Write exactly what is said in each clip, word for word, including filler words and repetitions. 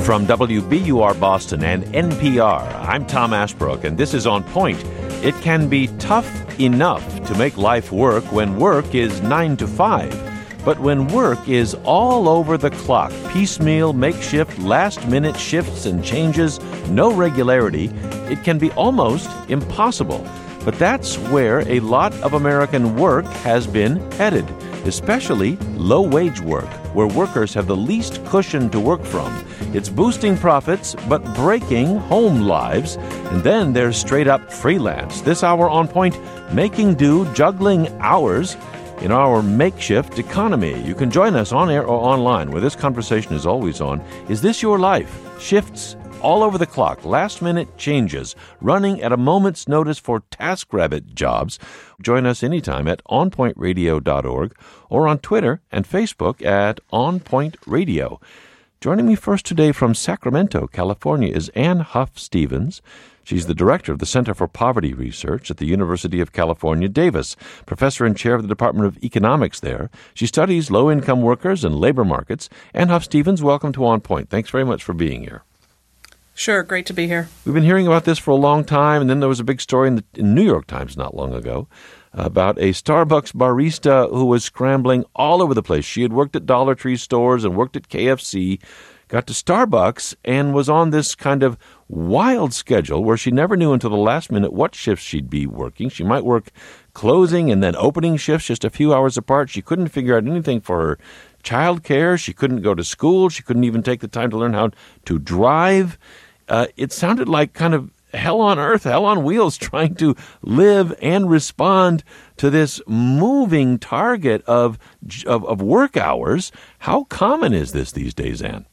From W B U R Boston and N P R, I'm Tom Ashbrook, and this is On Point. It can be tough enough to make life work when work is nine to five. But when work is all over the clock, piecemeal, makeshift, last-minute shifts and changes, no regularity, it can be almost impossible. But that's where a lot of American work has been headed, especially low-wage work, where workers have the least cushion to work from. It's boosting profits, but breaking home lives. And then there's straight-up freelance. This hour On Point, making do, juggling hours in our makeshift economy. You can join us on air or online, where this conversation is always on. Is this your life? Shifts all over the clock, last-minute changes, running at a moment's notice for TaskRabbit jobs. Join us anytime at on point radio dot org or on Twitter and Facebook at On Point Radio. Joining me first today from Sacramento, California, is Ann Huff Stevens. She's the director of the Center for Poverty Research at the University of California, Davis, professor and chair of the Department of Economics there. She studies low-income workers and labor markets. Ann Huff Stevens, welcome to On Point. Thanks very much for being here. Sure, great to be here. We've been hearing about this for a long time, and then there was a big story in the in New York Times not long ago about a Starbucks barista who was scrambling all over the place. She had worked at Dollar Tree stores and worked at K F C, got to Starbucks, and was on this kind of wild schedule where she never knew until the last minute what shifts she'd be working. She might work closing and then opening shifts just a few hours apart. She couldn't figure out anything for her child care. She couldn't go to school. She couldn't even take the time to learn how to drive. Uh, it sounded like kind of hell on earth, hell on wheels, trying to live and respond to this moving target of, of, of work hours. How common is this these days, Ann?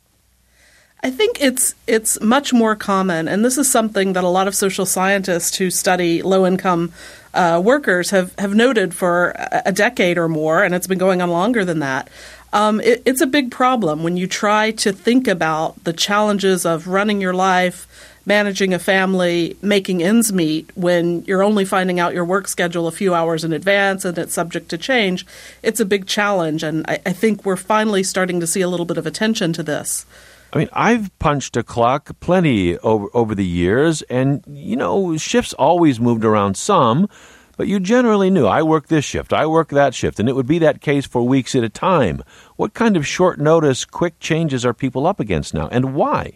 I think it's it's much more common, and this is something that a lot of social scientists who study low-income uh, workers have, have noted for a, a decade or more, and it's been going on longer than that. Um, it, it's a big problem when you try to think about the challenges of running your life, managing a family, making ends meet when you're only finding out your work schedule a few hours in advance and it's subject to change. It's a big challenge, and I, I think we're finally starting to see a little bit of attention to this. I mean, I've punched a clock plenty over, over the years, and, you know, shifts always moved around some, but you generally knew, I work this shift, I work that shift, and it would be that case for weeks at a time. What kind of short notice, quick changes are people up against now, and why?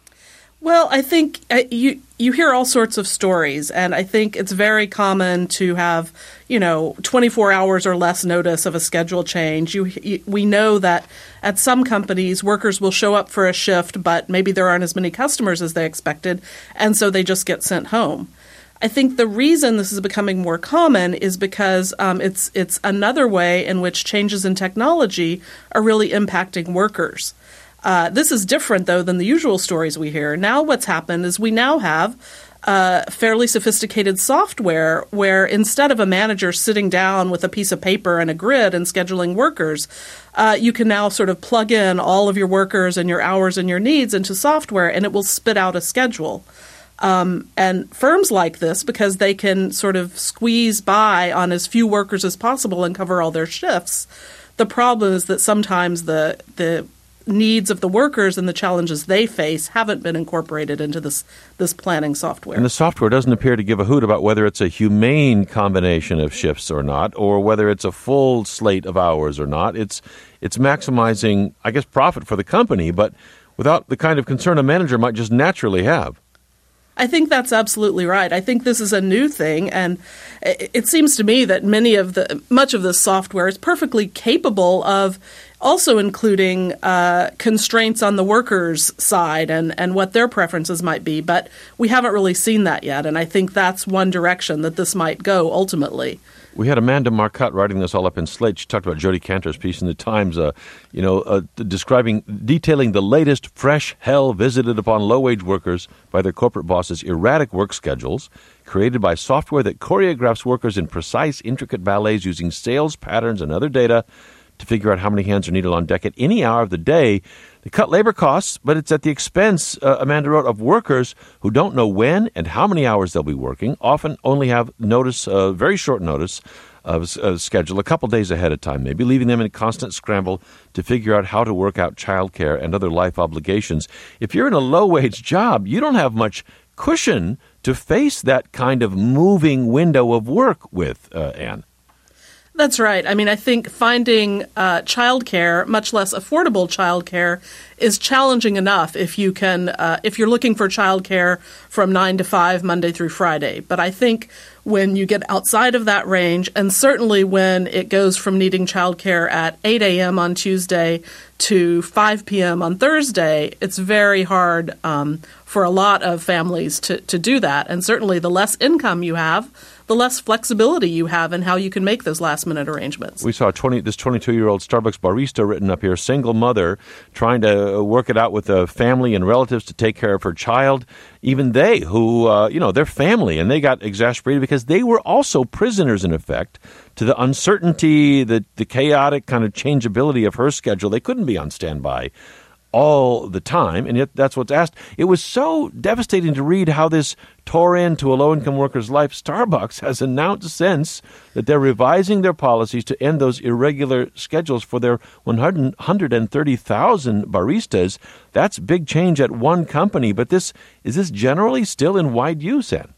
Well, I think uh, you you hear all sorts of stories, and I think it's very common to have, you know, twenty-four hours or less notice of a schedule change. You, you, we know that at some companies, workers will show up for a shift, but maybe there aren't as many customers as they expected, and so they just get sent home. I think the reason this is becoming more common is because um, it's it's another way in which changes in technology are really impacting workers. Uh, this is different, though, than the usual stories we hear. Now what's happened is we now have uh, fairly sophisticated software where instead of a manager sitting down with a piece of paper and a grid and scheduling workers, uh, you can now sort of plug in all of your workers and your hours and your needs into software, and it will spit out a schedule. Um, and firms like this, because they can sort of squeeze by on as few workers as possible and cover all their shifts, the problem is that sometimes the the needs of the workers and the challenges they face haven't been incorporated into this this planning software. And the software doesn't appear to give a hoot about whether it's a humane combination of shifts or not, or whether it's a full slate of hours or not. It's it's maximizing, I guess, profit for the company, but without the kind of concern a manager might just naturally have. I think that's absolutely right. I think this is a new thing, and it seems to me that many of the much of this software is perfectly capable of also including uh, constraints on the workers' side and, and what their preferences might be. But we haven't really seen that yet, and I think that's one direction that this might go ultimately. We had Amanda Marcotte writing this all up in Slate. She talked about Jody Cantor's piece in the Times, uh, you know, uh, describing, detailing the latest fresh hell visited upon low-wage workers by their corporate bosses' erratic work schedules, created by software that choreographs workers in precise, intricate ballets using sales patterns and other data to figure out how many hands are needed on deck at any hour of the day. They cut labor costs, but it's at the expense, uh, Amanda wrote, of workers who don't know when and how many hours they'll be working, often only have notice, uh, very short notice, of a schedule a couple days ahead of time, maybe leaving them in a constant scramble to figure out how to work out childcare and other life obligations. If you're in a low-wage job, you don't have much cushion to face that kind of moving window of work with, uh, Anne. That's right. I mean, I think finding uh, childcare, much less affordable childcare, is challenging enough if you can, uh, if you're looking for childcare from nine to five, Monday through Friday. But I think when you get outside of that range, and certainly when it goes from needing childcare at eight a.m. on Tuesday to five p.m. on Thursday, it's very hard um, for a lot of families to, to do that. And certainly the less income you have, the less flexibility you have in how you can make those last-minute arrangements. We saw twenty this twenty-two-year-old Starbucks barista written up here, single mother, trying to work it out with a family and relatives to take care of her child. Even they, who, uh, you know, they're family, and they got exasperated because they were also prisoners, in effect, to the uncertainty, the, the chaotic kind of changeability of her schedule. They couldn't be on standby all the time, and yet that's what's asked. It was so devastating to read how this tore into a low-income worker's life. Starbucks has announced since that they're revising their policies to end those irregular schedules for their one hundred thirty thousand baristas. That's big change at one company, but this is this generally still in wide use, Ann?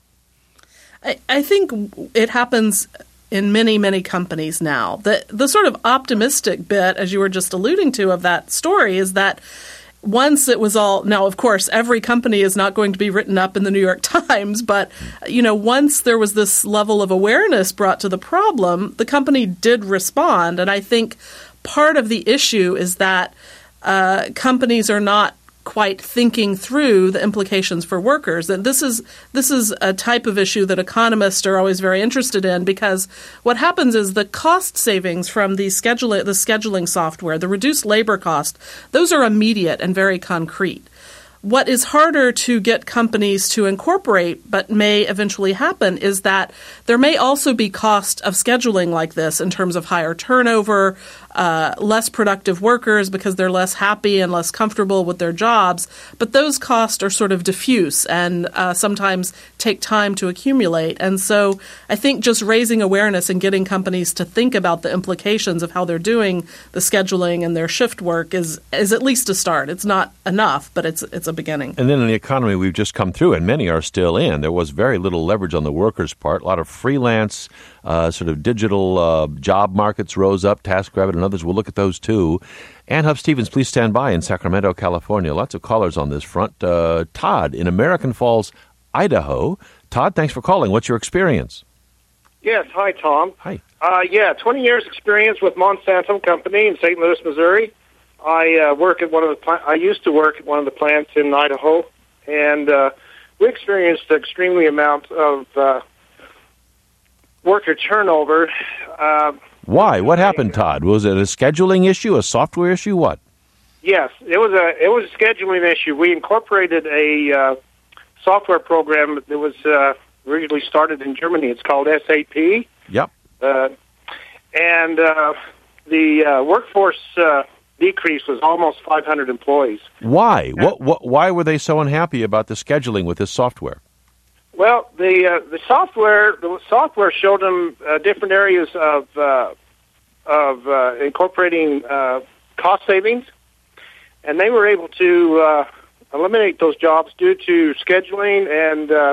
I, I think it happens in many, many companies now. The the sort of optimistic bit, as you were just alluding to, of that story is that once it was all – now, of course, every company is not going to be written up in the New York Times, but, you know, once there was this level of awareness brought to the problem, the company did respond. And I think part of the issue is that uh, companies are not quite thinking through the implications for workers. And this is this is a type of issue that economists are always very interested in, because what happens is the cost savings from the schedule the scheduling software, the reduced labor cost, those are immediate and very concrete. What is harder to get companies to incorporate, but may eventually happen, is that there may also be cost of scheduling like this in terms of higher turnover, uh, less productive workers because they're less happy and less comfortable with their jobs. But those costs are sort of diffuse and uh, sometimes take time to accumulate. And so I think just raising awareness and getting companies to think about the implications of how they're doing the scheduling and their shift work is is at least a start. It's not enough, but it's it's a beginning. And then in the economy we've just come through, and many are still in, there was very little leverage on the workers' part. A lot of freelance, uh, sort of digital uh, job markets rose up, TaskRabbit and others. We'll look at those too. Ann Huff-Stevens, please stand by in Sacramento, California. Lots of callers on this front. Uh, Todd in American Falls, Idaho. Todd, thanks for calling. What's your experience? Yes. Hi, Tom. Hi. Uh, yeah, twenty years experience with Monsanto Company in Saint Louis, Missouri. I uh, work at one of the. Pla- I used to work at one of the plants in Idaho, and uh, we experienced an extremely amount of uh, worker turnover. Uh, Why? What happened, Todd? Was it a scheduling issue, a software issue? What? Yes, it was a it was a scheduling issue. We incorporated a uh, software program that was uh, originally started in Germany. It's called S A P. Yep. Uh, and uh, the uh, workforce uh, decrease was almost five hundred employees. Why? What, what? Why were they so unhappy about the scheduling with this software? Well, the uh, the software the software showed them uh, different areas of uh, of uh, incorporating uh, cost savings, and they were able to uh, eliminate those jobs due to scheduling and uh,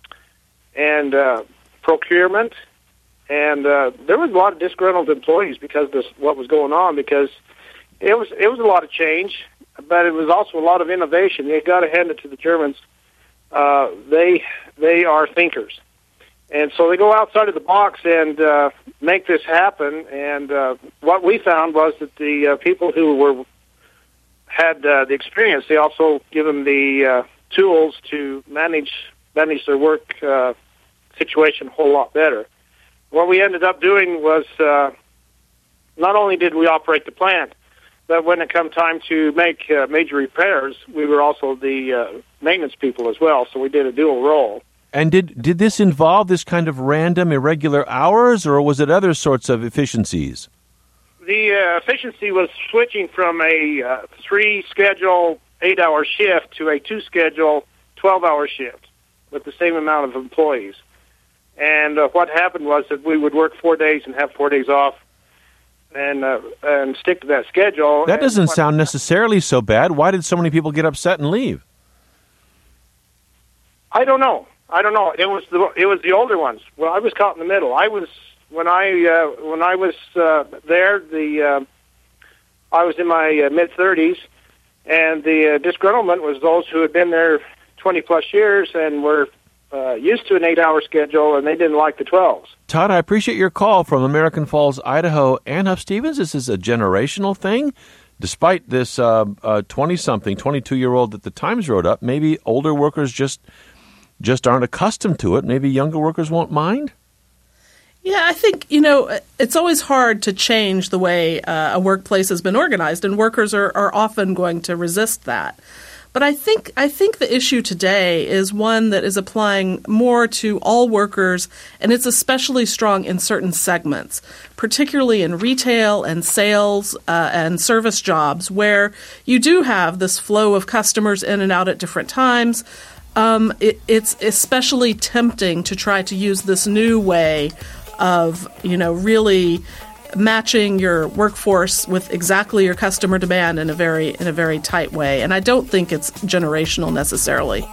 and uh, procurement. And uh, there was a lot of disgruntled employees because of this, what was going on, because it was it was a lot of change, but it was also a lot of innovation. You got to hand it to the Germans. Uh, they they are thinkers, and so they go outside of the box and uh, make this happen. And uh, what we found was that the uh, people who were had uh, the experience, they also give them the uh, tools to manage manage their work uh, situation a whole lot better. What we ended up doing was uh, not only did we operate the plant, but when it come time to make uh, major repairs, we were also the uh, maintenance people as well, so we did a dual role. And did did this involve this kind of random, irregular hours, or was it other sorts of efficiencies? The uh, efficiency was switching from a uh, three-schedule, eight-hour shift to a two-schedule, twelve-hour shift with the same amount of employees. And uh, what happened was that we would work four days and have four days off, and uh, and stick to that schedule. That doesn't and what, sound necessarily so bad. Why did so many people get upset and leave? I don't know. I don't know. It was the it was the older ones. Well, I was caught in the middle. I was when I uh, when I was uh, there. The uh, I was in my uh, mid thirties, and the uh, disgruntlement was those who had been there twenty plus years and were uh, used to an eight hour schedule, and they didn't like the twelves. Todd, I appreciate your call from American Falls, Idaho. And Huff Stevens, this is a generational thing. Despite this twenty-something, uh, uh, twenty-two-year-old that the Times wrote up, maybe older workers just just aren't accustomed to it. Maybe younger workers won't mind? Yeah, I think, you know, it's always hard to change the way uh, a workplace has been organized, and workers are, are often going to resist that. But I think I think the issue today is one that is applying more to all workers, and it's especially strong in certain segments, particularly in retail and sales uh, and service jobs, where you do have this flow of customers in and out at different times. Um, it, it's especially tempting to try to use this new way of, you know, really matching your workforce with exactly your customer demand in a very in a very tight way. And I don't think it's generational necessarily.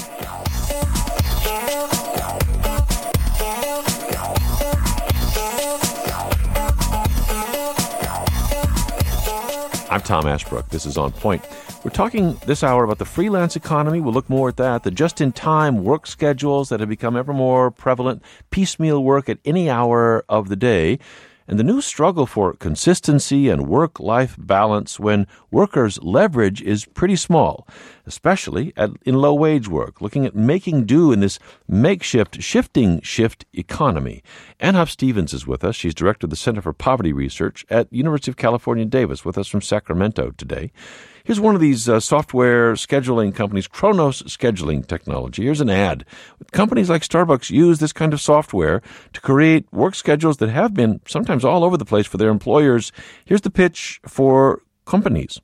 I'm Tom Ashbrook. This is On Point. We're talking this hour about the freelance economy. We'll look more at that, the just-in-time work schedules that have become ever more prevalent, piecemeal work at any hour of the day, and the new struggle for consistency and work-life balance when workers' leverage is pretty small, especially at, in low-wage work, looking at making do in this makeshift, shifting shift economy. Ann Huff Stevens is with us. She's director of the Center for Poverty Research at University of California, Davis, with us from Sacramento today. Here's one of these uh, software scheduling companies, Kronos Scheduling Technology. Here's an ad. Companies like Starbucks use this kind of software to create work schedules that have been sometimes all over the place for their employers. Here's the pitch for companies.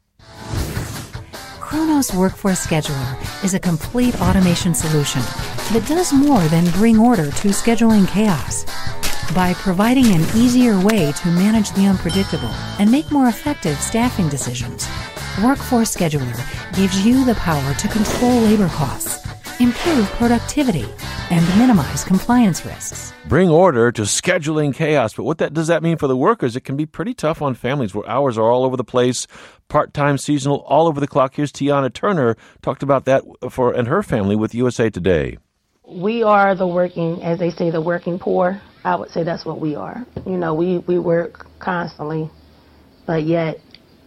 Kronos Workforce Scheduler is a complete automation solution that does more than bring order to scheduling chaos. By providing an easier way to manage the unpredictable and make more effective staffing decisions, Workforce Scheduler gives you the power to control labor costs, improve productivity, and minimize compliance risks. Bring order to scheduling chaos. But what that does that mean for the workers? It can be pretty tough on families where hours are all over the place, part-time, seasonal, all over the clock. Here's Tiana Turner, talked about that for and her family with U S A Today. We are the working, as they say, the working poor. I would say that's what we are. You know, we, we work constantly, but yet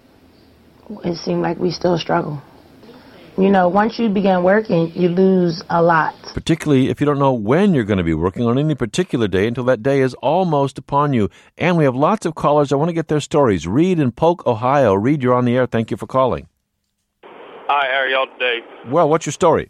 it seems like we still struggle. You know, once you begin working, you lose a lot. Particularly if you don't know when you're going to be working on any particular day until that day is almost upon you. And we have lots of callers. I want to get their stories. Reed in Polk, Ohio. Reed, you're on the air. Thank you for calling. Hi, how are y'all today? Well, what's your story?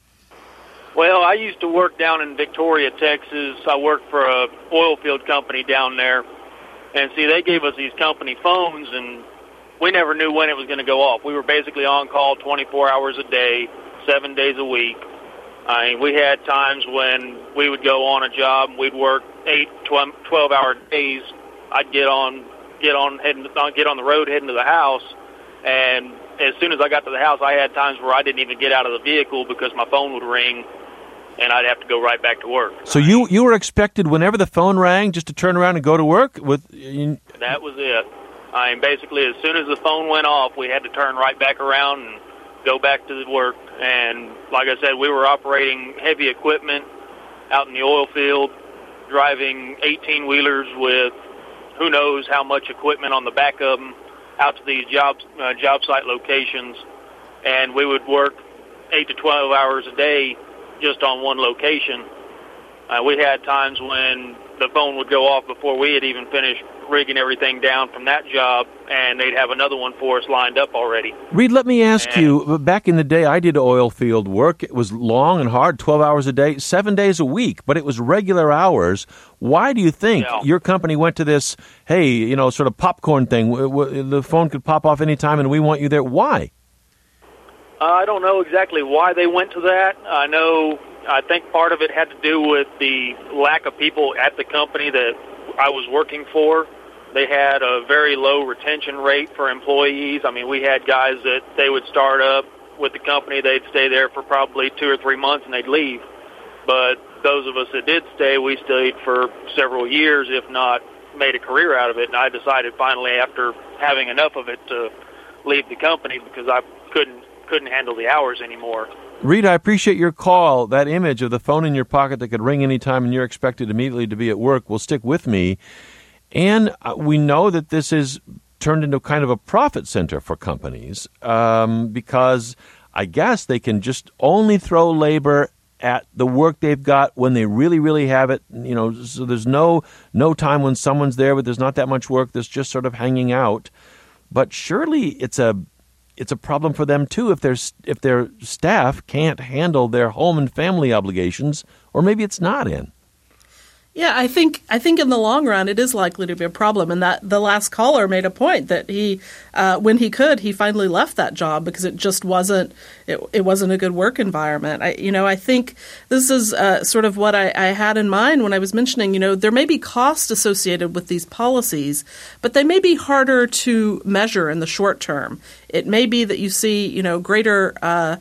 Well, I used to work down in Victoria, Texas. I worked for a oil field company down there. And see, they gave us these company phones, and we never knew when it was going to go off. We were basically on call twenty-four hours a day, seven days a week. I mean, we had times when we would go on a job and we'd work eight, twelve-hour days. I'd get on, get on, heading, get on the road heading to the house, and as soon as I got to the house, I had times where I didn't even get out of the vehicle because my phone would ring, and I'd have to go right back to work. So you you were expected whenever the phone rang just to turn around and go to work? With you... That was it. I mean, basically, as soon as the phone went off, we had to turn right back around and go back to the work. And like I said, we were operating heavy equipment out in the oil field, driving eighteen-wheelers with who knows how much equipment on the back of them out to these job, uh, job site locations. And we would work eight to twelve hours a day just on one location. Uh, we had times when the phone would go off before we had even finished rigging everything down from that job, and they'd have another one for us lined up already. Reed, let me ask and, you, back in the day, I did oil field work. It was long and hard, twelve hours a day, seven days a week, but it was regular hours. Why do you think yeah. your company went to this, hey, you know, sort of popcorn thing? The phone could pop off anytime, and we want you there. Why? Uh, I don't know exactly why they went to that. I know I think part of it had to do with the lack of people at the company that I was working for. They had a very low retention rate for employees. I mean, we had guys that they would start up with the company, they'd stay there for probably two or three months, and they'd leave. But those of us that did stay, we stayed for several years, if not made a career out of it. And I decided finally, after having enough of it, to leave the company because I couldn't couldn't handle the hours anymore. Reed, I appreciate your call. That image of the phone in your pocket that could ring anytime and you're expected immediately to be at work will stick with me. And we know that this is turned into kind of a profit center for companies um, because I guess they can just only throw labor at the work they've got when they really, really have it. You know, so there's no no time when someone's there, but there's not that much work that's just sort of hanging out. But surely it's a it's a problem for them too if their if their staff can't handle their home and family obligations, or maybe it's not in. Yeah, I think I think in the long run it is likely to be a problem, and that the last caller made a point that he, uh, when he could, he finally left that job because it just wasn't it, it wasn't a good work environment. I, you know, I think this is uh, sort of what I, I had in mind when I was mentioning. You know, there may be cost associated with these policies, but they may be harder to measure in the short term. It may be that you see, you know, greater Uh,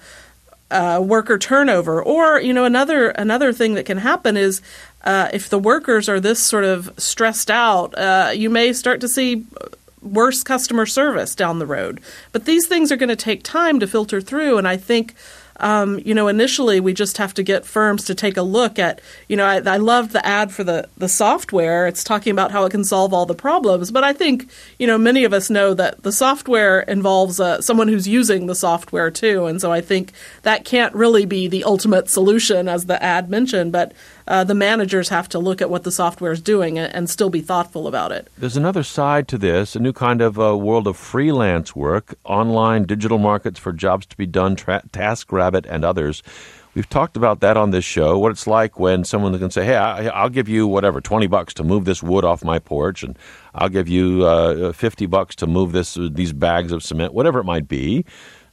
Uh, worker turnover, or you know another another thing that can happen is uh, if the workers are this sort of stressed out, uh, you may start to see worse customer service down the road. But these things are going to take time to filter through, and I think um, you know initially we just have to get firms to take a look at. You know, I, I loved the ad for the the software. It's talking about how it can solve all the problems, but I think you know many of us know that the software involves uh, someone who's using the software too, and so I think that can't really be the ultimate solution, as the ad mentioned. But uh, the managers have to look at what the software is doing and, and still be thoughtful about it. There's another side to this, a new kind of uh, world of freelance work, online digital markets for jobs to be done, tra- TaskRabbit and others. We've talked about that on this show, what it's like when someone can say, hey, I, I'll give you whatever, twenty bucks to move this wood off my porch, and I'll give you uh, fifty bucks to move this these bags of cement, whatever it might be.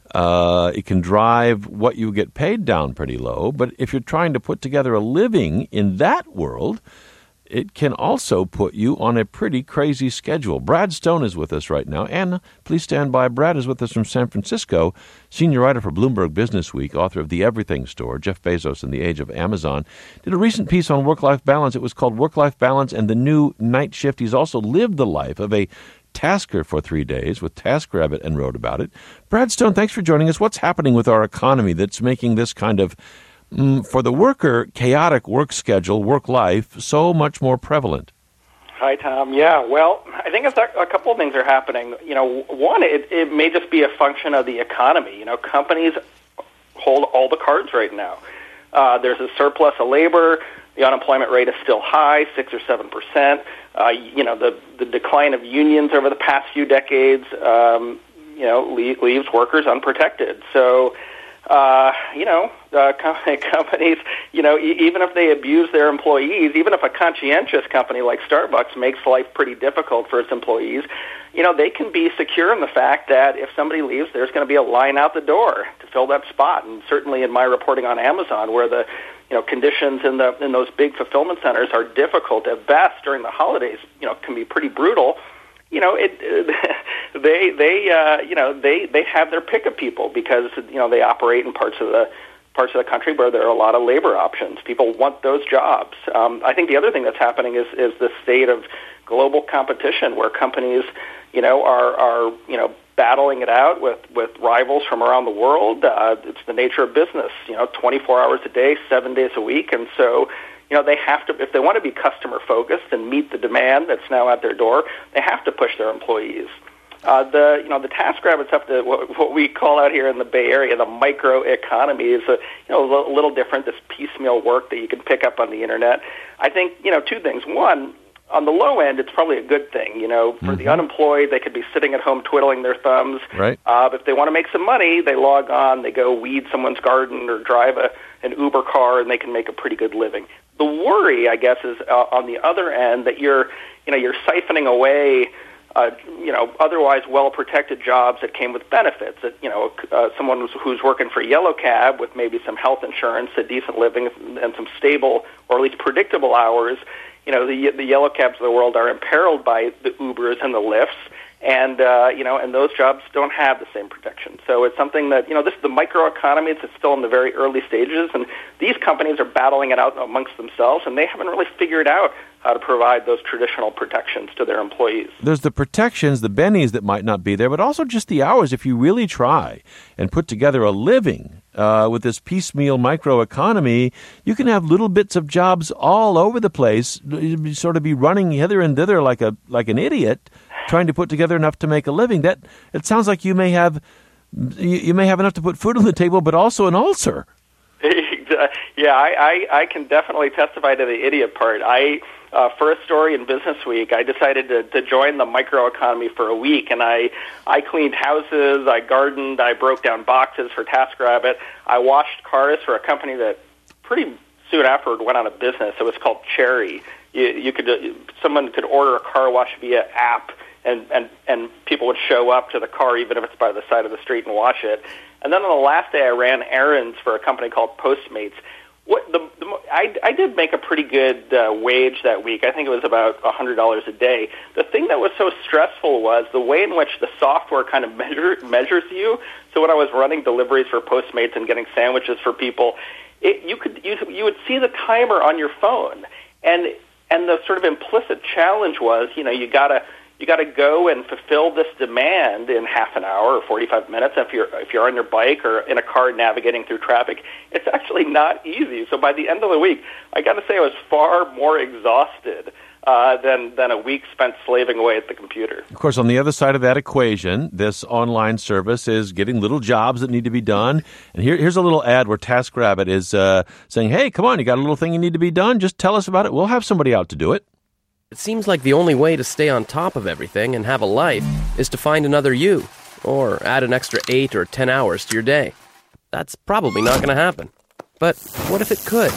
Uh, it can drive what you get paid down pretty low. But if you're trying to put together a living in that world, it can also put you on a pretty crazy schedule. Brad Stone is with us right now. And please stand by. Brad is with us from San Francisco, senior writer for Bloomberg Business Week, author of The Everything Store, Jeff Bezos in the Age of Amazon. Did a recent piece on work-life balance. It was called Work-Life Balance and the New Night Shift. He's also lived the life of a tasker for three days with TaskRabbit and wrote about it. Brad Stone, thanks for joining us. What's happening with our economy that's making this kind of, mm, for the worker, chaotic work schedule, work life, so much more prevalent? Hi, Tom. Yeah, well, I think it's a, a couple of things are happening. You know, one, it, it may just be a function of the economy. You know, companies hold all the cards right now. Uh, there's a surplus of labor. The unemployment rate is still high, six or seven percent. Uh, you know, the the decline of unions over the past few decades, um, you know, leave, leaves workers unprotected. So, uh, you know, uh, com- companies, you know, e- even if they abuse their employees, even if a conscientious company like Starbucks makes life pretty difficult for its employees, you know, they can be secure in the fact that if somebody leaves, there's going to be a line out the door to fill that spot. And certainly in my reporting on Amazon, where the you know, conditions in the in those big fulfillment centers are difficult at best during the holidays. You know, can be pretty brutal. You know, it they they uh, you know they, they have their pick of people because you know they operate in parts of the parts of the country where there are a lot of labor options. People want those jobs. Um, I think the other thing that's happening is is the state of global competition, where companies you know are are you know. battling it out with, with rivals from around the world. Uh, it's the nature of business, you know, twenty-four hours a day, seven days a week. And so, you know, they have to, if they want to be customer focused and meet the demand that's now at their door, they have to push their employees. Uh, the, you know, the TaskRabbits have to, what, what we call out here in the Bay Area, the micro economy is a, you know, a little different, this piecemeal work that you can pick up on the internet. I think, you know, two things. One, on the low end, it's probably a good thing. You know, for mm-hmm. the unemployed, they could be sitting at home twiddling their thumbs. Right. Uh, but if they want to make some money, they log on, they go weed someone's garden or drive a, an Uber car, and they can make a pretty good living. The worry, I guess, is uh, on the other end that you're, you know, you're siphoning away uh, you know, otherwise well-protected jobs that came with benefits. That, you know, uh, someone who's, who's working for Yellow Cab with maybe some health insurance, a decent living, and some stable or at least predictable hours. You know, the the Yellow Cabs of the world are imperiled by the Ubers and the Lyfts. And, uh, you know, and those jobs don't have the same protection. So it's something that, you know, this is the microeconomy. It's still in the very early stages, and these companies are battling it out amongst themselves, and they haven't really figured out how to provide those traditional protections to their employees. There's the protections, the bennies that might not be there, but also just the hours. If you really try and put together a living uh, with this piecemeal microeconomy, you can have little bits of jobs all over the place. You'd sort of be running hither and thither like a like an idiot, trying to put together enough to make a living. That it sounds like you may have you, you may have enough to put food on the table, but also an ulcer. Yeah, I, I, I can definitely testify to the idiot part. I uh, for a story in Business Week, I decided to, to join the microeconomy for a week, and I I cleaned houses, I gardened, I broke down boxes for TaskRabbit, I washed cars for a company that pretty soon afterward went out of business. It was called Cherry. You, you could uh, someone could order a car wash via app. And, and and people would show up to the car, even if it's by the side of the street, and wash it. And then on the last day, I ran errands for a company called Postmates. What the, the I, I did make a pretty good uh, wage that week. I think it was about one hundred dollars a day. The thing that was so stressful was the way in which the software kind of measure, measures you. So when I was running deliveries for Postmates and getting sandwiches for people, it, you could you, you would see the timer on your phone, and and the sort of implicit challenge was, you know, you gotta. You got to go and fulfill this demand in half an hour or forty-five minutes. If you're if you're on your bike or in a car navigating through traffic, it's actually not easy. So by the end of the week, I got to say I was far more exhausted uh, than than a week spent slaving away at the computer. Of course, on the other side of that equation, this online service is getting little jobs that need to be done. And here, here's a little ad where TaskRabbit is uh, saying, "Hey, come on, you got a little thing you need to be done? Just tell us about it. We'll have somebody out to do it." It seems like the only way to stay on top of everything and have a life is to find another you, or add an extra eight or ten hours to your day. That's probably not going to happen. But what if it could?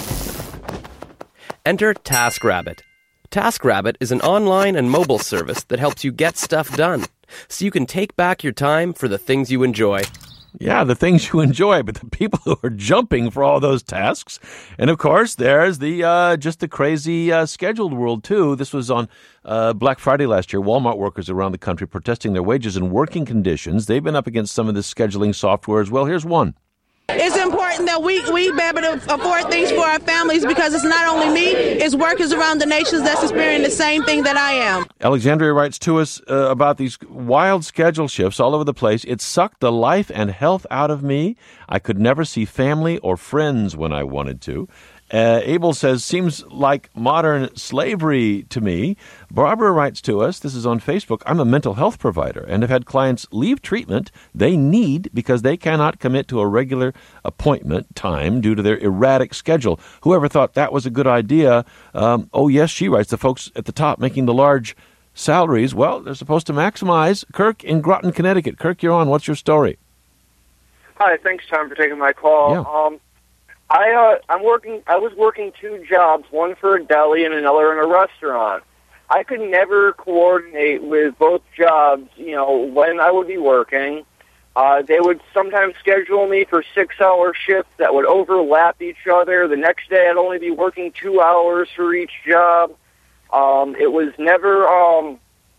Enter TaskRabbit. TaskRabbit is an online and mobile service that helps you get stuff done, so you can take back your time for the things you enjoy. Yeah, the things you enjoy, but the people who are jumping for all those tasks. And, of course, there's the uh, just the crazy uh, scheduled world, too. This was on uh, Black Friday last year. Walmart workers around the country protesting their wages and working conditions. They've been up against some of this scheduling software as well. Here's one. It's important that we, we be able to afford things for our families, because it's not only me, it's workers around the nations that's experiencing the same thing that I am. Alexandria writes to us uh, about these wild schedule shifts all over the place. It sucked the life and health out of me. I could never see family or friends when I wanted to. Uh, Abel says, seems like modern slavery to me. Barbara writes to us, this is on Facebook, I'm a mental health provider and have had clients leave treatment they need because they cannot commit to a regular appointment time due to their erratic schedule. Whoever thought that was a good idea? Um, oh, yes, she writes, the folks at the top making the large salaries, well, they're supposed to maximize. Kirk in Groton, Connecticut. Kirk, you're on. What's your story? Hi, thanks, Tom, for taking my call. Yeah. Um, I uh, I'm working. I was working two jobs, one for a deli and another in a restaurant. I could never coordinate with both jobs. You know, when I would be working, uh, they would sometimes schedule me for six-hour shifts that would overlap each other. The next day, I'd only be working two hours for each job. Um, it was never, um,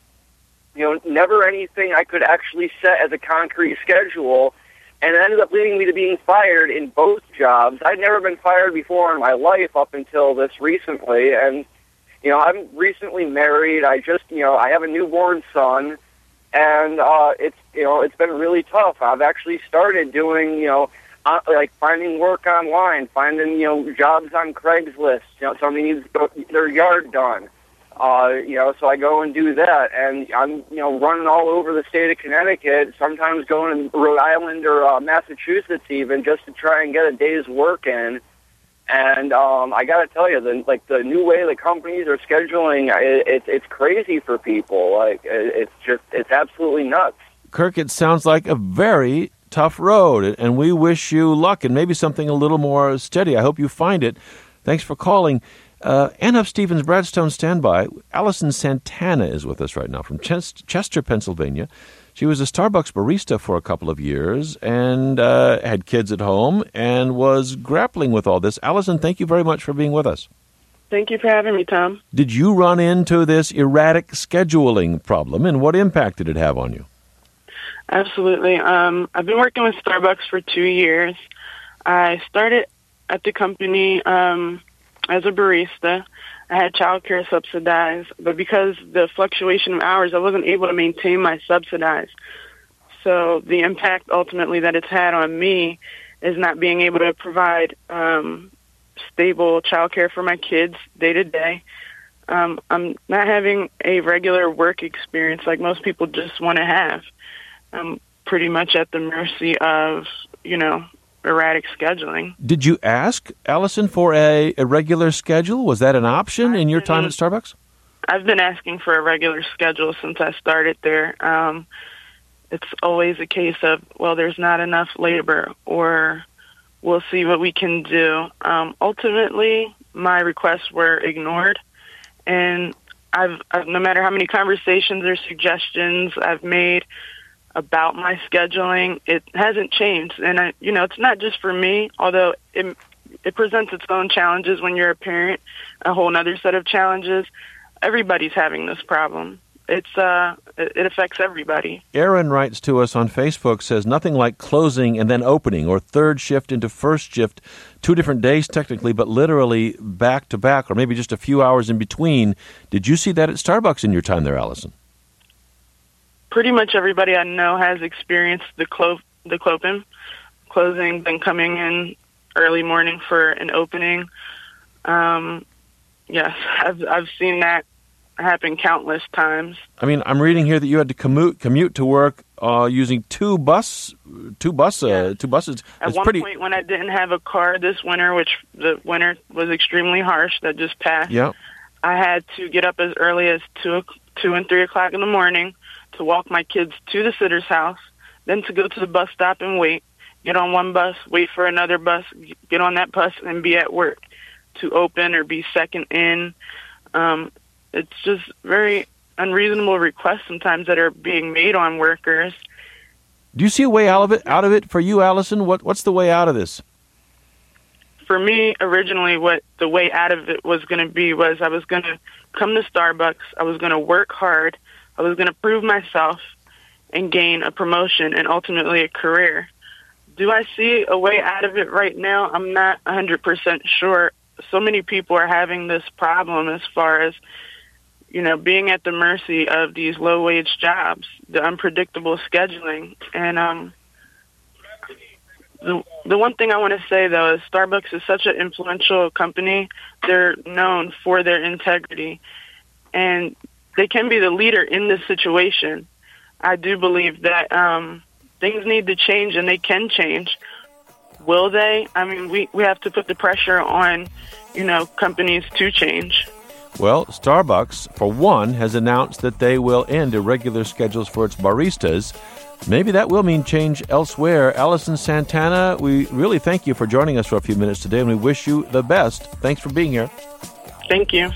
you know, never anything I could actually set as a concrete schedule. And it ended up leading me to being fired in both jobs. I'd never been fired before in my life up until this recently. And, you know, I'm recently married. I just, you know, I have a newborn son. And uh, it's, you know, it's been really tough. I've actually started doing, you know, uh, like finding work online, finding, you know, jobs on Craigslist. You know, somebody needs to get their yard done. Uh, you know, so I go and do that, and I'm, you know, running all over the state of Connecticut, sometimes going to Rhode Island or uh, Massachusetts even, just to try and get a day's work in. And um, I got to tell you, the, like the new way the companies are scheduling, it, it, it's crazy for people. Like it, it's just, it's absolutely nuts. Kirk, it sounds like a very tough road, and we wish you luck and maybe something a little more steady. I hope you find it. Thanks for calling. Uh, Ann Huff Stevens, Brad Stone, standby. Allison Santana is with us right now from Ches- Chester, Pennsylvania. She was a Starbucks barista for a couple of years and uh, had kids at home and was grappling with all this. Allison, thank you very much for being with us. Thank you for having me, Tom. Did you run into this erratic scheduling problem, and what impact did it have on you? Absolutely. Um, I've been working with Starbucks for two years. I started at the company um, as a barista. I had childcare subsidized, but because the fluctuation of hours, I wasn't able to maintain my subsidized. So the impact ultimately that it's had on me is not being able to provide um, stable childcare for my kids day to day. Um, I'm not having a regular work experience like most people just want to have. I'm pretty much at the mercy of, you know, erratic scheduling. Did you ask, Allison, for a, a regular schedule? Was that an option in your time at Starbucks? I've been asking for a regular schedule since I started there. Um, it's always a case of, well, there's not enough labor, or we'll see what we can do. Um, ultimately, my requests were ignored, and I've, I've, no matter how many conversations or suggestions I've made about my scheduling, it hasn't changed. And, I, you know, it's not just for me, although it, it presents its own challenges when you're a parent, a whole other set of challenges. Everybody's having this problem. It's uh, it affects everybody. Aaron writes to us on Facebook, says, nothing like closing and then opening, or third shift into first shift, two different days technically, but literally back to back, or maybe just a few hours in between. Did you see that at Starbucks in your time there, Allison? Pretty much everybody I know has experienced the clo- the clopin, closing, then coming in early morning for an opening. Um, yes, I've I've seen that happen countless times. I mean, I'm reading here that you had to commute commute to work uh, using two bus two bus uh, yeah. two buses. At It's one pretty... point, when I didn't have a car this winter, which the winter was extremely harsh that just passed, yeah. I had to get up as early as two two and three o'clock in the morning to walk my kids to the sitter's house, then to go to the bus stop and wait, get on one bus, wait for another bus, get on that bus, and be at work to open or be second in. Um, it's just very unreasonable requests sometimes that are being made on workers. Do you see a way out of it? Out of it for you, Allison? What What's the way out of this? For me, originally, what the way out of it was going to be was I was going to come to Starbucks, I was going to work hard, I was going to prove myself and gain a promotion and ultimately a career. Do I see a way out of it right now? I'm not one hundred percent sure. So many people are having this problem as far as, you know, being at the mercy of these low-wage jobs, the unpredictable scheduling. And um, the, the one thing I want to say, though, is Starbucks is such an influential company. They're known for their integrity, and they can be the leader in this situation. I do believe that um, things need to change, and they can change. Will they? I mean, we, we have to put the pressure on, you know, companies to change. Well, Starbucks, for one, has announced that they will end irregular schedules for its baristas. Maybe that will mean change elsewhere. Allison Santana, we really thank you for joining us for a few minutes today, and we wish you the best. Thanks for being here. Thank you.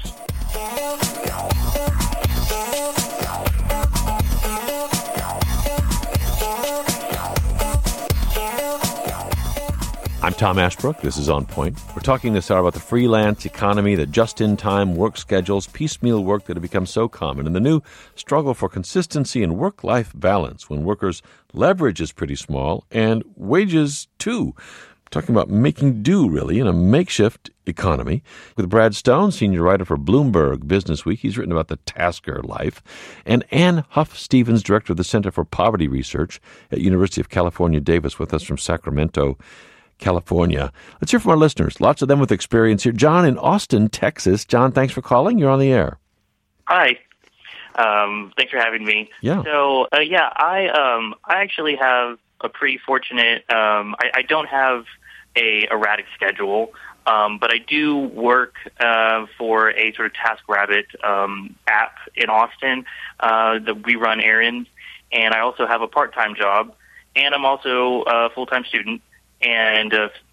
I'm Tom Ashbrook. This is On Point. We're talking this hour about the freelance economy, the just-in-time work schedules, piecemeal work that have become so common, and the new struggle for consistency and work-life balance when workers' leverage is pretty small and wages, too. We're talking about making do, really, in a makeshift economy. With Brad Stone, senior writer for Bloomberg Business Week. He's written about the tasker life. And Ann Huff Stevens, director of the Center for Poverty Research at University of California, Davis, with us from Sacramento, California. Let's hear from our listeners. Lots of them with experience here. John in Austin, Texas. John, thanks for calling. You're on the air. Hi. Um, thanks for having me. Yeah. So, uh, yeah, I um, I actually have a pretty fortunate, um, I, I don't have a erratic schedule, um, but I do work uh, for a sort of TaskRabbit um, app in Austin uh, that we run errands, and I also have a part-time job, and I'm also a full-time student. And uh,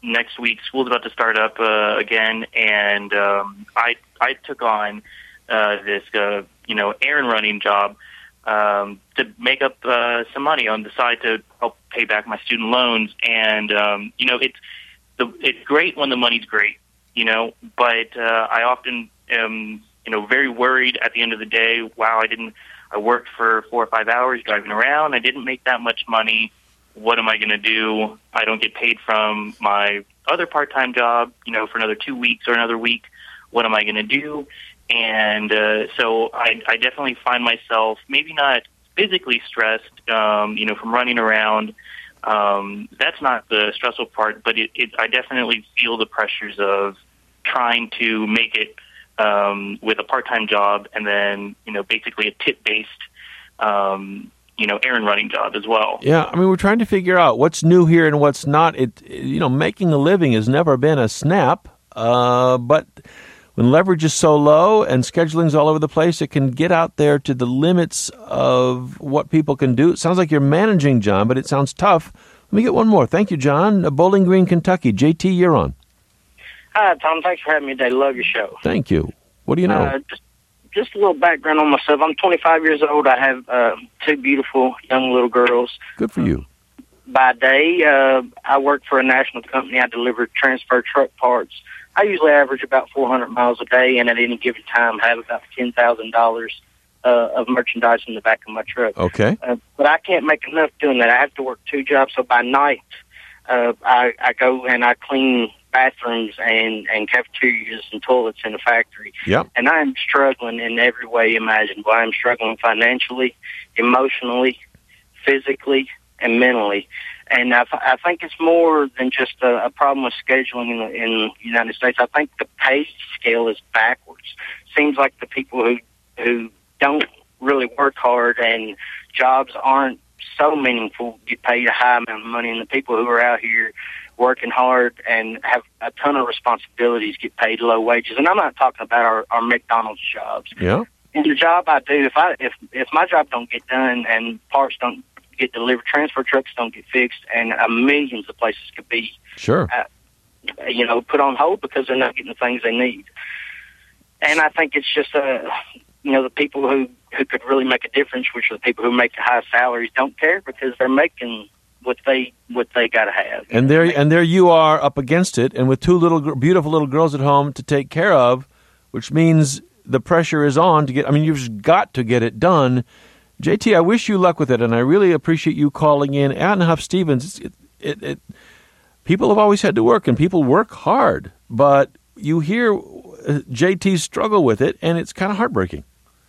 next week school's about to start up uh, again, and um, I I took on uh, this uh, you know errand running job um, to make up uh, some money on the side to help pay back my student loans. And um, you know it's the it's great when the money's great, you know, but uh, I often am you know very worried at the end of the day. Wow, I didn't. I worked for four or five hours driving around. I didn't make that much money. What am I going to do? I don't get paid from my other part-time job, you know, for another two weeks or another week. What am I going to do? And uh, so I, I definitely find myself maybe not physically stressed, um, you know, from running around. Um, that's not the stressful part, but it, it, I definitely feel the pressures of trying to make it um, with a part-time job and then, you know, basically a tip-based um you know, errand running job as well. Yeah, I mean, we're trying to figure out what's new here and what's not. It, you know, making a living has never been a snap, uh, but when leverage is so low and scheduling's all over the place, it can get out there to the limits of what people can do. It sounds like you're managing, John, but it sounds tough. Let me get one more. Thank you, John. Bowling Green, Kentucky. J T, you're on. Hi, Tom. Thanks for having me today. Love your show. Thank you. What do you know? Uh, just Just a little background on myself. I'm twenty-five years old. I have uh, two beautiful young little girls. Good for you. By day, uh, I work for a national company. I deliver transfer truck parts. I usually average about four hundred miles a day, and at any given time have about ten thousand dollars uh, of merchandise in the back of my truck. Okay. Uh, but I can't make enough doing that. I have to work two jobs. So by night, uh, I, I go and I clean bathrooms and, and cafeterias and toilets in the factory. Yep. And I am struggling in every way imaginable. I am struggling financially, emotionally, physically, and mentally. And I, I think it's more than just a, a problem with scheduling in the, in the United States. I think the pay scale is backwards. Seems like the people who who don't really work hard and jobs aren't so meaningful get paid a high amount of money, and the people who are out here working hard and have a ton of responsibilities get paid low wages. And I'm not talking about our, our McDonald's jobs. Yeah. In the job I do, if I if if my job don't get done and parts don't get delivered, transfer trucks don't get fixed, and uh, millions of places could be sure, uh, you know, put on hold because they're not getting the things they need. And I think it's just uh, you know, the people who who could really make a difference, which are the people who make the high salaries, don't care because they're making what they what they got to have. And there and there you are up against it, and with two little beautiful little girls at home to take care of, which means the pressure is on to get. I mean, you've just got to get it done. J T, I wish you luck with it, and I really appreciate you calling in. Ann Huff Stevens, it, it, it, people have always had to work, and people work hard, but you hear J T struggle with it, and it's kind of heartbreaking.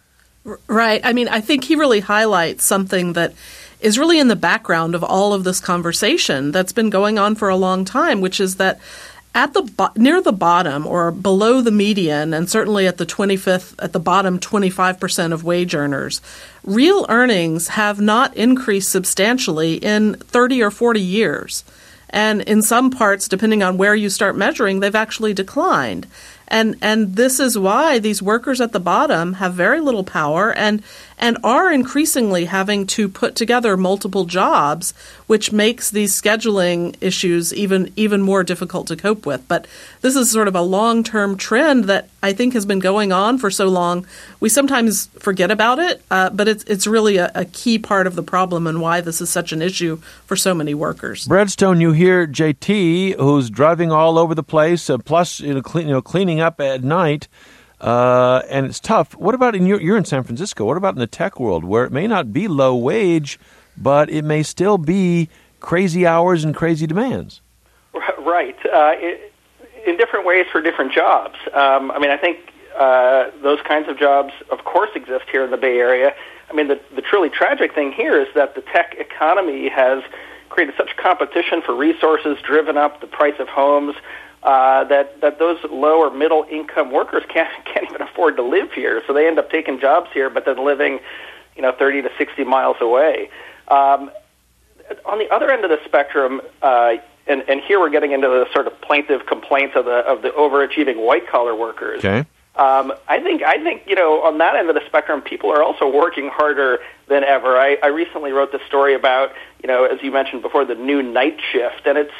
Right. I mean, I think he really highlights something that is really in the background of all of this conversation that's been going on for a long time, which is that at the bo- near the bottom or below the median, and certainly at the twenty-fifth, at the bottom twenty-five percent of wage earners, real earnings have not increased substantially in thirty or forty years. And in some parts, depending on where you start measuring, they've actually declined. And and this is why these workers at the bottom have very little power and and are increasingly having to put together multiple jobs, which makes these scheduling issues even even more difficult to cope with. But this is sort of a long-term trend that I think has been going on for so long. We sometimes forget about it, uh, but it's it's really a, a key part of the problem and why this is such an issue for so many workers. Bradstone, you hear J T, who's driving all over the place, uh, plus you know, clean, you know, cleaning up at night. Uh, and it's tough. What about in your, you're in San Francisco. What about in the tech world where it may not be low wage, but it may still be crazy hours and crazy demands? Right. Uh, it, in different ways for different jobs. Um, I mean, I think uh, those kinds of jobs, of course, exist here in the Bay Area. I mean, the, the truly tragic thing here is that the tech economy has created such competition for resources, driven up the price of homes, Uh, that, that those low or middle income workers can't can't even afford to live here, so they end up taking jobs here, but then living, you know, thirty to sixty miles away. Um, on the other end of the spectrum, uh, and, and here we're getting into the sort of plaintive complaints of the of the overachieving white collar workers. Okay. Um, I think I think you know on that end of the spectrum, people are also working harder than ever. I, I recently wrote this story about, you know, as you mentioned before, the new night shift, and it's.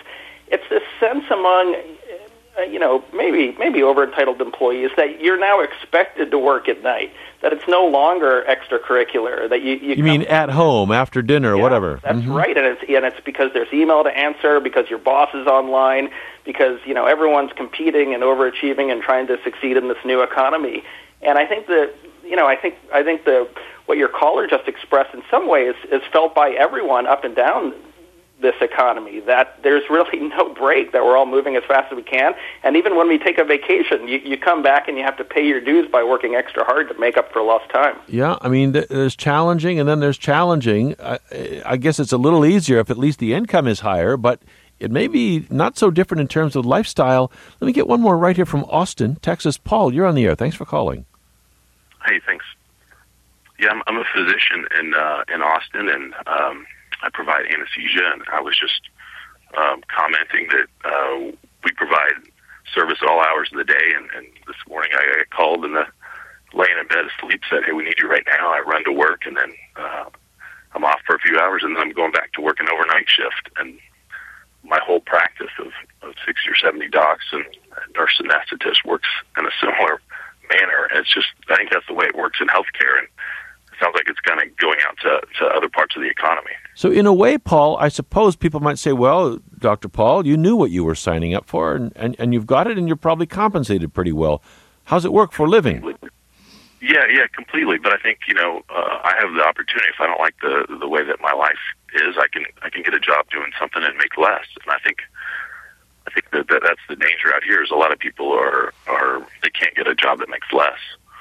it's this sense among, uh, you know, maybe maybe over-entitled employees that you're now expected to work at night, that it's no longer extracurricular. That you you, you mean at home after dinner or yeah, whatever. That's mm-hmm. right, and it's and it's because there's email to answer, because your boss is online, because you know everyone's competing and overachieving and trying to succeed in this new economy. And I think that you know I think I think the what your caller just expressed in some ways is felt by everyone up and down this economy, that there's really no break, that we're all moving as fast as we can. And even when we take a vacation, you, you come back and you have to pay your dues by working extra hard to make up for lost time. Yeah, I mean, there's challenging and then there's challenging. I, I guess it's a little easier if at least the income is higher, but it may be not so different in terms of lifestyle. Let me get one more right here from Austin, Texas. Paul, you're on the air. Thanks for calling. Hey, thanks. Yeah, I'm, I'm a physician in uh, in Austin, and um, I provide anesthesia, and I was just um, commenting that uh, we provide service at all hours of the day, and, and this morning I got called and the laying in bed asleep said, hey, we need you right now. I run to work, and then uh, I'm off for a few hours, and then I'm going back to work an overnight shift, and my whole practice of, of sixty or seventy docs and nurse anesthetist works in a similar manner. It's just, I think that's the way it works in healthcare, and it sounds like it's kind of going out to, to other parts of the economy. So in a way, Paul, I suppose people might say, well, Doctor Paul, you knew what you were signing up for, and, and, and you've got it, and you're probably compensated pretty well. How's it work for a living? Yeah, yeah, completely. But I think, you know, uh, I have the opportunity, if I don't like the the way that my life is, I can I can get a job doing something and make less. And I think I think that, that that's the danger out here is a lot of people are, are they can't get a job that makes less.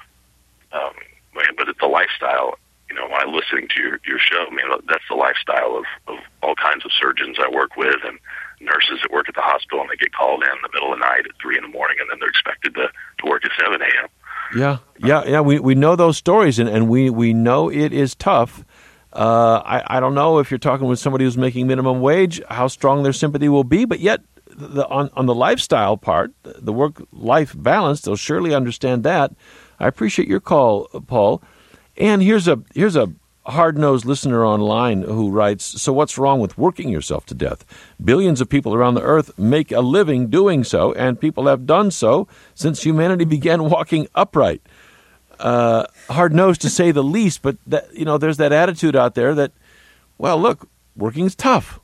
Um, but it's a lifestyle. You know, while listening to your, your show, I mean, that's the lifestyle of, of all kinds of surgeons I work with and nurses that work at the hospital, and they get called in in the middle of the night at three in the morning, and then they're expected to, to work at seven a.m. Yeah, yeah, yeah. We we know those stories, and, and we, we know it is tough. Uh, I, I don't know if you're talking with somebody who's making minimum wage, how strong their sympathy will be, but yet the, on, on the lifestyle part, the work-life balance, they'll surely understand that. I appreciate your call, Paul. And here's a here's a hard-nosed listener online who writes, so what's wrong with working yourself to death? Billions of people around the earth make a living doing so, and people have done so since humanity began walking upright. Uh, hard-nosed to say the least, but that, you know, there's that attitude out there that, well, look, working's tough.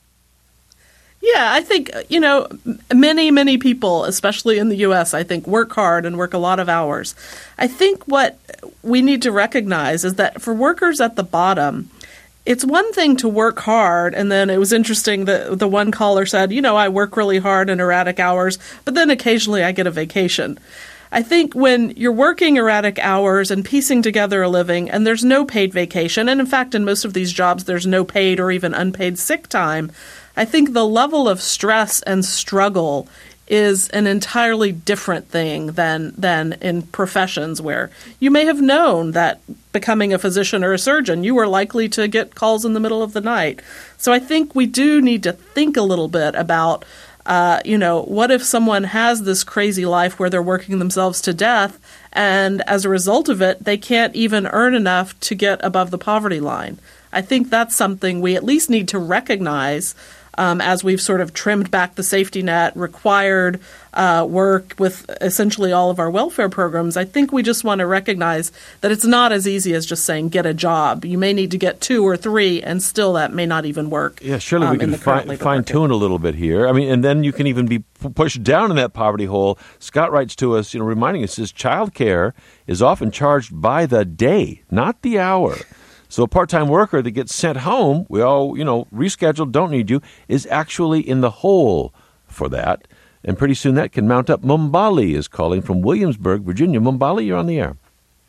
Yeah, I think, you know, many, many people, especially in the U S, I think, work hard and work a lot of hours. I think what we need to recognize is that for workers at the bottom, it's one thing to work hard, and then it was interesting that the one caller said, you know, I work really hard in erratic hours, but then occasionally I get a vacation. I think when you're working erratic hours and piecing together a living and there's no paid vacation, and in fact in most of these jobs there's no paid or even unpaid sick time, I think the level of stress and struggle is an entirely different thing than than in professions where you may have known that becoming a physician or a surgeon, you were likely to get calls in the middle of the night. So I think we do need to think a little bit about Uh, you know, what if someone has this crazy life where they're working themselves to death, and as a result of it, they can't even earn enough to get above the poverty line? I think that's something we at least need to recognize um, as we've sort of trimmed back the safety net, required uh, work with essentially all of our welfare programs. I think we just want to recognize that it's not as easy as just saying get a job. You may need to get two or three, and still that may not even work. Yeah, surely um, we can fi- fine-tune a little bit here. I mean, and then you can even be p- pushed down in that poverty hole. Scott writes to us, you know, reminding us, says child care is often charged by the day, not the hour. So a part-time worker that gets sent home, we all, you know, rescheduled, don't need you, is actually in the hole for that. And pretty soon that can mount up. Mumbali is calling from Williamsburg, Virginia. Mumbali, you're on the air.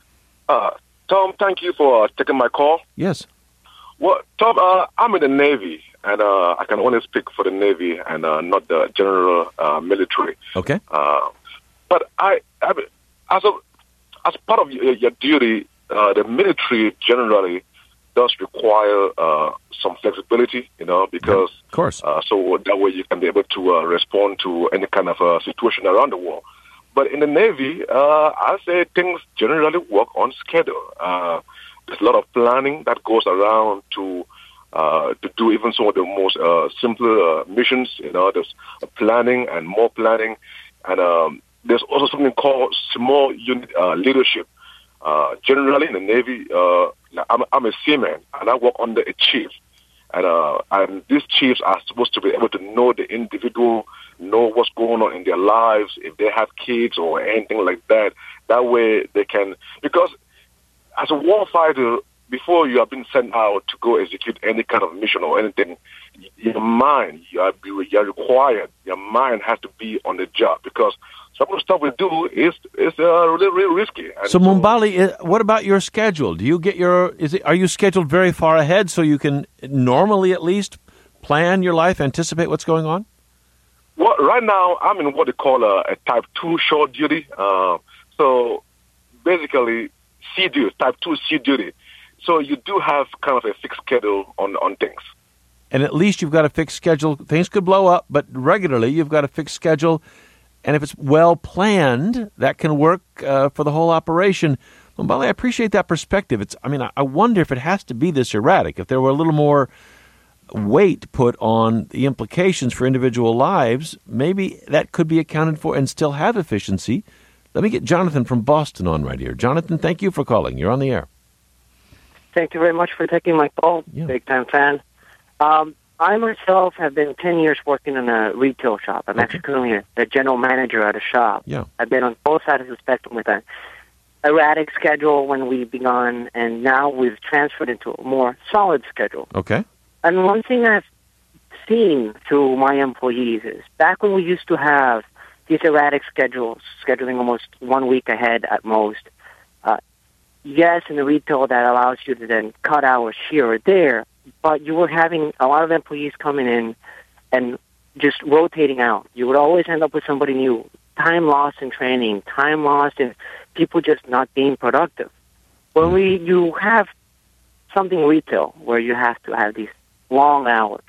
Uh, Tom, thank you for uh, taking my call. Yes. Well, Tom, uh, I'm in the Navy, and uh, I can only speak for the Navy and uh, not the general uh, military. Okay. Uh, but I, I as a, as part of your, your duty, uh, the military generally does require uh, some flexibility, you know, because of course, uh, so that way you can be able to uh, respond to any kind of uh, situation around the world. But in the Navy, uh, I say things generally work on schedule. Uh, there's a lot of planning that goes around to uh, to do even some of the most uh, simpler uh, missions. You know, there's planning and more planning, and um, there's also something called small unit uh, leadership. Uh, generally in the Navy, uh, I'm, I'm a seaman, and I work under a chief. And, uh, and these chiefs are supposed to be able to know the individual, know what's going on in their lives, if they have kids or anything like that. That way they can, because as a warfighter, before you have been sent out to go execute any kind of mission or anything, your mind, you are, you are required, your mind has to be on the job, because some of the stuff we do is is uh, really, really risky. And so, Mumbali, what about your schedule? Do you get your, is it, are you scheduled very far ahead so you can normally at least plan your life, anticipate what's going on? Well, right now, I'm in what they call a, a type two short duty. Uh, so basically, C duty, type two C duty. So you do have kind of a fixed schedule on, on things. And at least you've got a fixed schedule. Things could blow up, but regularly you've got a fixed schedule. And if it's well planned, that can work uh, for the whole operation. Mumbali, I appreciate that perspective. It's, I mean, I wonder if it has to be this erratic. If there were a little more weight put on the implications for individual lives, maybe that could be accounted for and still have efficiency. Let me get Jonathan from Boston on right here. Jonathan, thank you for calling. You're on the air. Thank you very much for taking my call. Yeah. Big time fan. Um, I myself have been ten years working in a retail shop. I'm okay. actually currently the general manager at a shop. Yeah. I've been on both sides of the spectrum with an erratic schedule when we began, and now we've transferred into a more solid schedule. Okay. And one thing I've seen through my employees is back when we used to have these erratic schedules, scheduling almost one week ahead at most, uh, yes, in the retail that allows you to then cut hours here or there, but you were having a lot of employees coming in and just rotating out. You would always end up with somebody new. Time lost in training, time lost in people just not being productive. When we you have something retail where you have to have these long hours,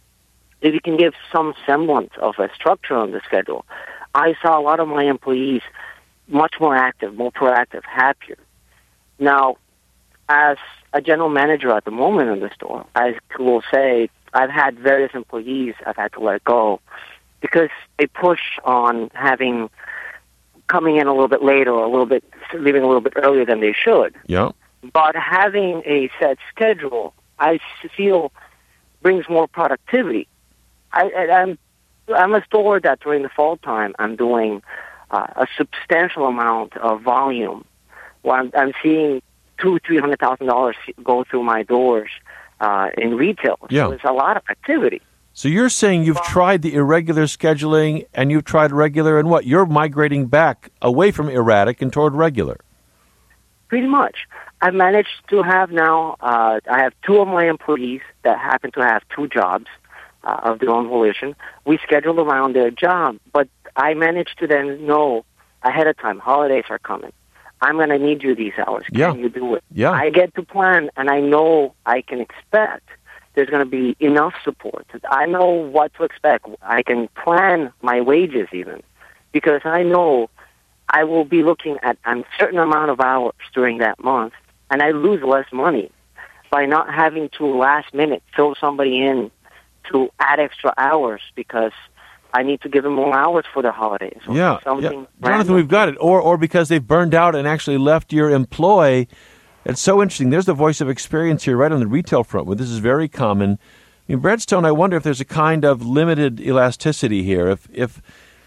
if you can give some semblance of a structure on the schedule, I saw a lot of my employees much more active, more proactive, happier. Now, as a general manager at the moment in the store, I will say I've had various employees I've had to let go because they push on having coming in a little bit later or a little bit leaving a little bit earlier than they should. Yeah. But having a set schedule, I feel, brings more productivity. I, I, I'm I'm a store that during the fall time I'm doing uh, a substantial amount of volume. Well, I'm, I'm seeing two, three hundred thousand dollars go through my doors uh, in retail. Yeah. So it's a lot of activity. So you're saying you've tried the irregular scheduling and you've tried regular, and what? You're migrating back away from erratic and toward regular. Pretty much. I've managed to have now, uh, I have two of my employees that happen to have two jobs uh, of their own volition. We schedule around their job, but I managed to then know ahead of time, holidays are coming. I'm going to need you these hours. Can yeah. you do it? Yeah. I get to plan, and I know I can expect there's going to be enough support. I know what to expect. I can plan my wages even because I know I will be looking at a certain amount of hours during that month, and I lose less money by not having to last minute fill somebody in to add extra hours because I need to give them more hours for the holidays. Or yeah, something yeah. Jonathan, we've got it. Or or because they've burned out and actually left your employ. It's so interesting. There's the voice of experience here right on the retail front where this is very common. I mean, Breadstone, I wonder if there's a kind of limited elasticity here. If if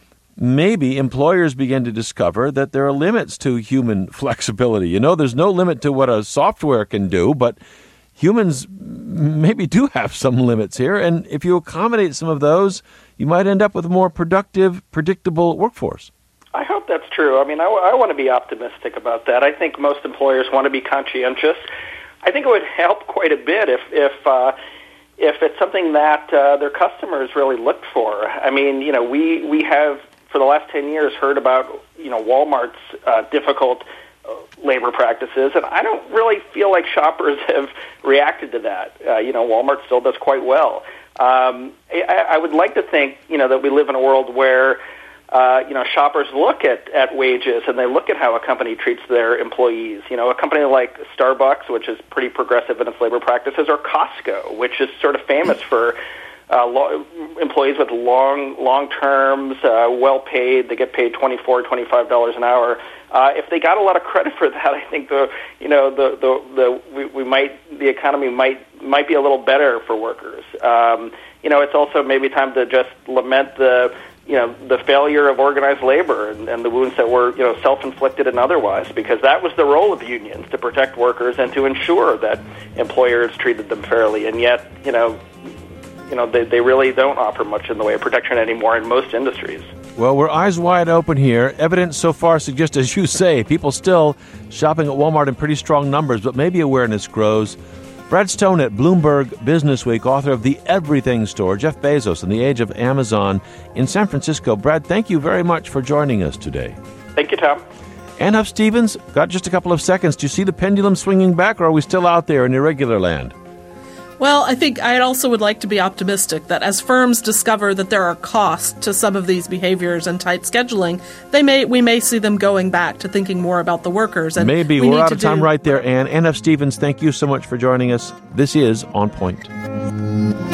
maybe employers begin to discover that there are limits to human flexibility. You know, there's no limit to what a software can do, but humans maybe do have some limits here. And if you accommodate some of those, you might end up with a more productive, predictable workforce. I hope that's true. I mean, I, I want to be optimistic about that. I think most employers want to be conscientious. I think it would help quite a bit if if uh, if it's something that uh, their customers really look for. I mean, you know, we we have for the last ten years heard about you know Walmart's uh, difficult uh, labor practices, and I don't really feel like shoppers have reacted to that. Uh, you know, Walmart still does quite well. Um, I, I would like to think you know that we live in a world where uh, you know, shoppers look at, at wages and they look at how a company treats their employees. You know, a company like Starbucks, which is pretty progressive in its labor practices, or Costco, which is sort of famous for uh, lo- employees with long long terms, uh, well paid. They get paid twenty-four dollars, twenty-five dollars an hour. Uh, if they got a lot of credit for that, I think the you know the the, the we, we might the economy might might be a little better for workers. Um, you know, it's also maybe time to just lament the you know the failure of organized labor and, and the wounds that were you know self-inflicted and otherwise, because that was the role of unions, to protect workers and to ensure that employers treated them fairly. And yet, you know, you know they they really don't offer much in the way of protection anymore in most industries. Well, we're eyes wide open here. Evidence so far suggests, as you say, people still shopping at Walmart in pretty strong numbers, but maybe awareness grows. Brad Stone at Bloomberg Businessweek, author of The Everything Store, Jeff Bezos in the Age of Amazon in San Francisco. Brad, thank you very much for joining us today. Thank you, Tom. Ann Huff Stevens, got just a couple of seconds. Do you see the pendulum swinging back, or are we still out there in irregular land? Well, I think I also would like to be optimistic that as firms discover that there are costs to some of these behaviors and tight scheduling, they may we may see them going back to thinking more about the workers. And Maybe. we We're need out to of time do- right there, Ann. Ann Huff Stevens, thank you so much for joining us. This is On Point.